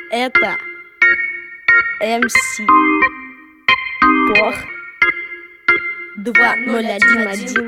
Это МС Пох 2011.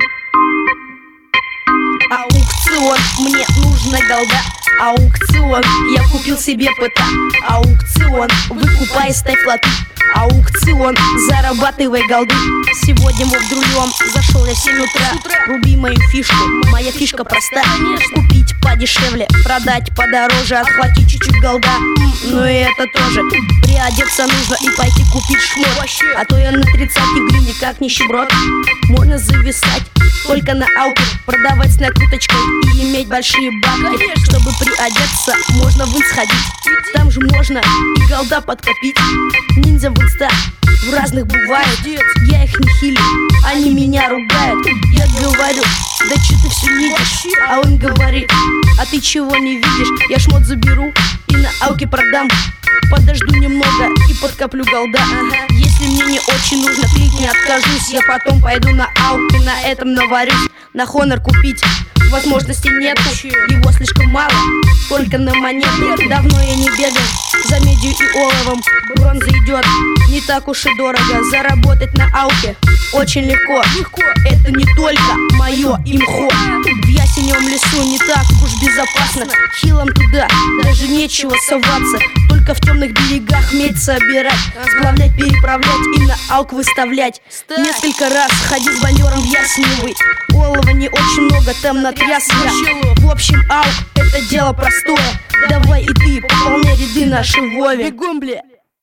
Аукцион, мне нужна голда. Аукцион, я купил себе ПТ. Аукцион, выкупай, ставь лоты. Аукцион, зарабатывай голды. Сегодня вот рулем зашел я в 7 утра. Руби мою фишку, моя фишка проста. Купить подешевле, продать подороже, отхватить чуть-чуть голда. Ну и это тоже. Приодеться нужно и пойти купить шмот. А то я на 30 в гривне как нищеброд. Можно зависать только на ауке, продавать с накруточкой и иметь большие бабки. Чтобы приодеться, можно в инс ходить. Там же можно и голда подкопить. Ниндзя в инста в разных бывает. Я их не хилю, они меня ругают. Я говорю, да че ты все видишь? А он говорит, а ты чего не видишь? Я шмот заберу и на ауке продам. Подожду немного и подкоплю голда. Если мне не очень нужно клик, не откажусь. Я потом пойду на аук и на этом наварюсь. На Honor купить возможностей нету, его слишком мало, только на монету. Давно я не бегал за медью и оловом. Бронза идет не так уж и дорого. Заработать на ауке очень легко. Это не только мое имхо. В ясеневом лесу не так уж безопасно. Хилом туда даже нечего соваться. Только в темных берегах медь собирать, сплавлять, переправлять и на аук выставлять. Несколько раз ходил с банером в ясеневый. Олова не очень много, там натряс я. В общем, аук это дело простое. Давай и ты пополняй ряды нашей Вове. Бегом, бля!